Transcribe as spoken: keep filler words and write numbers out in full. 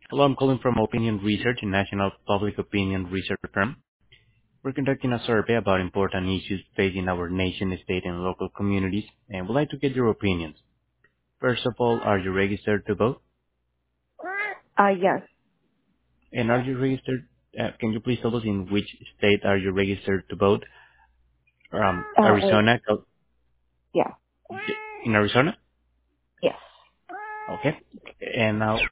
Hello, I'm calling from Opinion Research, a national public opinion research firm. We're conducting a survey about important issues facing our nation, state, and local communities, and would like to get your opinions. First of all, are you registered to vote? Uh, yes. And are you registered, uh, can you please tell us in which state are you registered to vote? Um, Uh, wait. Arizona, Cal- Yeah. in Arizona? Yes. Okay. And now